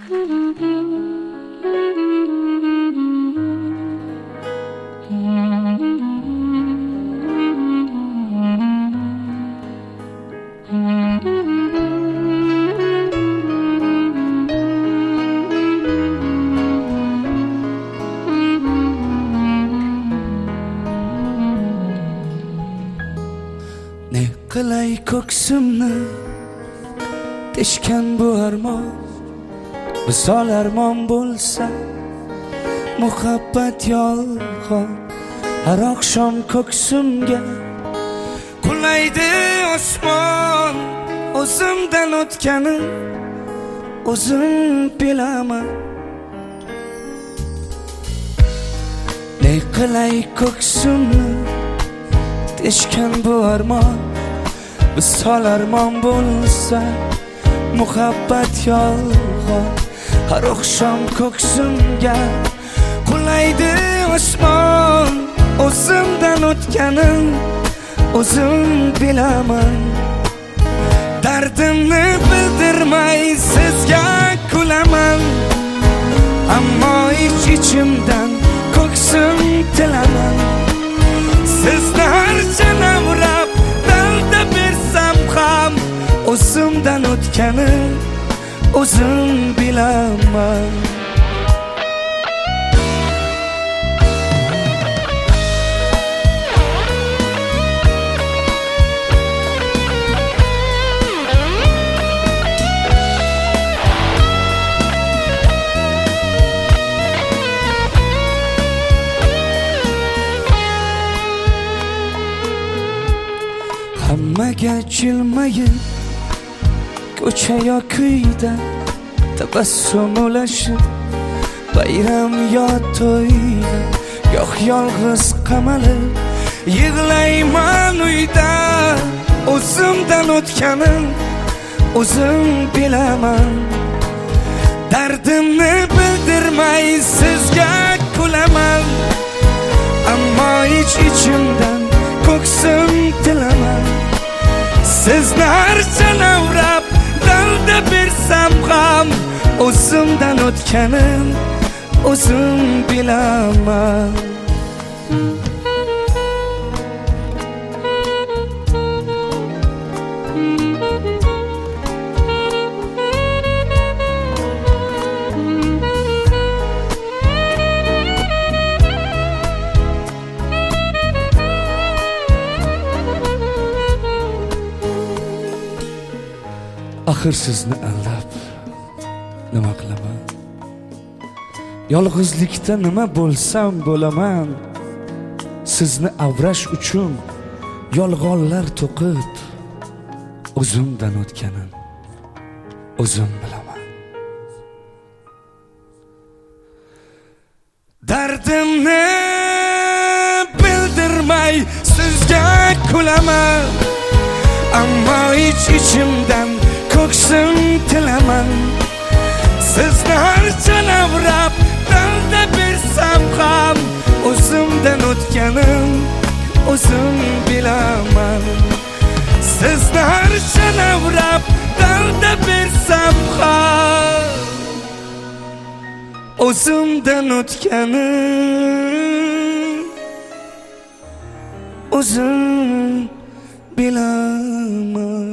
Ne qilay ko'ksimni teshgan bu armon, visol armon bo'lsa muhabbat yolg'on. Har oqshom ko'ksimga qulaydi osmon, o'zimdan o'tganim o'zim bilaman. Ne qilay ko'ksimni teshgan bu armon, visol armon bo'lsa muhabbat yolg'on. Har oqshom ko'ksimga qulaydi osmon, o'zimdan o'tganim o'zim bilaman. Dardimni bildirmay sizga kulaman, ammo ich-ichimdan ko'ksim tilaman. Sizni harcha navrab dalda bersam ham o'zimdan o'tganim o'zim bilaman. Hammaga jilmayib ko'cha yo'qida tabassum ulashib, bayram yo to'yda goh yolg'iz qamalib yig'layman uyda. O'zimdan o'tganim o'zim bilaman. Dardimni bildirmay sizga kulaman, ammo ich-ichimdan ko'ksim tilaman. Sizni harcha navrab dalda bersam ham o'zimdan o'tganim o'zim bilaman. Axir sizni aldab nima qilaman? Yolg'izlikda nima bo'lsam bo'laman. Sizni avrash uchun yolg'onlar to'qib o'zimdan o'tganim o'zim bilaman. Dardimni bildirmay sizga kulaman, ammo ich-ichimdan ko'ksim tilaman. Sizni harcha navrab dalda bersam ham o'zimdan o'tganim o'zim bilaman. Sizni harcha navrab dalda bersam ham o'zimdan o'tganim o'zim bilaman.